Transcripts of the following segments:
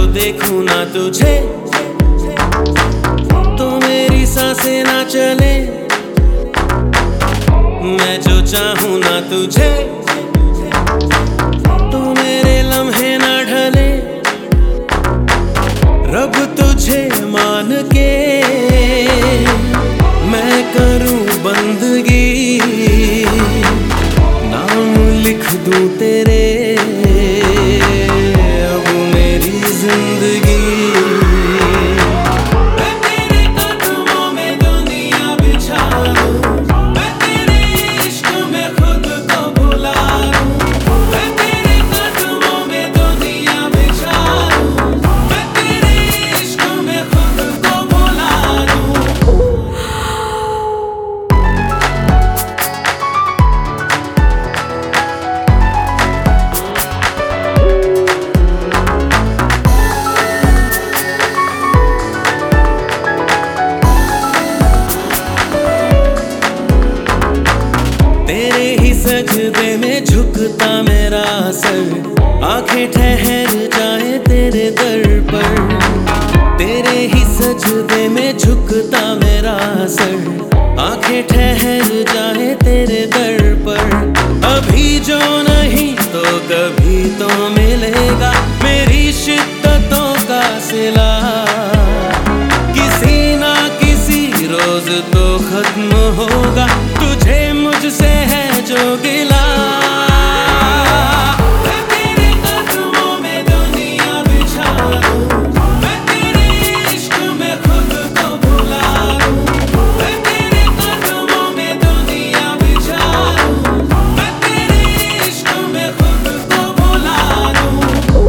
देखूं ना तुझे तो मेरी सांसें ना चले। मैं जो चाहूं ना तुझे तो मेरे लम्हे ना ढले। रब तुझे मान के मैं करूं बंदगी, नाम लिख दूं तेरे अब मेरी जिंदगी। तेरे ही सजदे में झुकता मेरा सर, आंखें ठहर जाए तेरे दर पर। तेरे ही सजदे में झुकता मेरा सर, आंखें ठहर जाए तेरे दर पर। अभी जो नहीं तो कभी तो मिलेगा मेरी शिद्दतों का सिला। किसी ना किसी रोज तो खत्म होगा, तुझे मुझसे है जो गिला। मैं तेरे कदमों में दुनिया बिछा दूं, मैं तेरे इश्क में खुद को भुला दूं। मैं तेरे कदमों में दुनिया बिछा दूं, मैं तेरे इश्क में खुद को भुला दूं।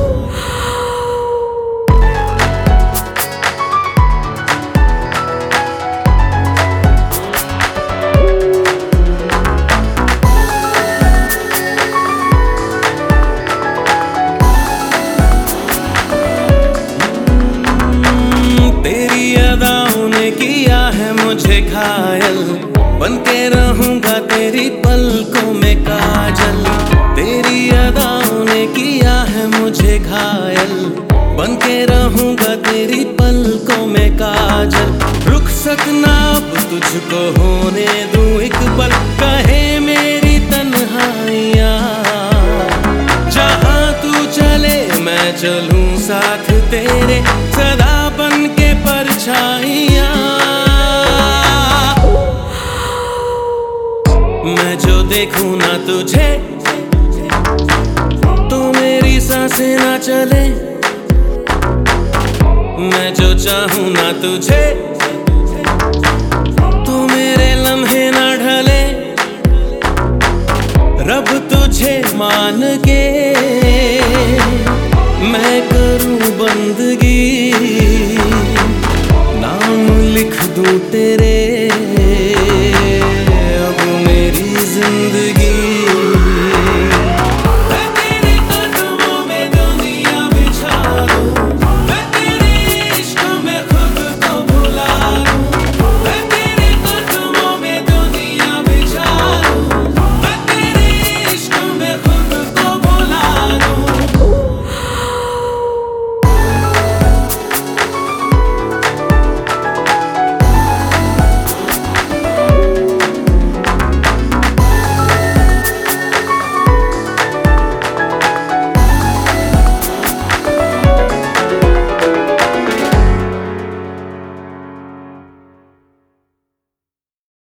तेरी अदाओं ने किया है मुझे घायल, बनके रहूंगा तेरी पलकों में काजल। तेरी अदाओं ने किया है मुझे घायल, बनके रहूंगा तेरी पलकों में काजल। रुखसत ना अब तुझको होने दूं एक पल, कहे मेरी तन्हाइयां। जहां तू चले मैं चलूं साथ तेरे, सदा बन के परछाइयां। मैं जो देखूं ना तुझे तो मेरी सांसें ना चले। मैं जो चाहूं ना तुझे तो मेरे लम्हे ना ढले। रब तुझे मान के मैं करूं बंदगी, नाम लिख दूं तेरे।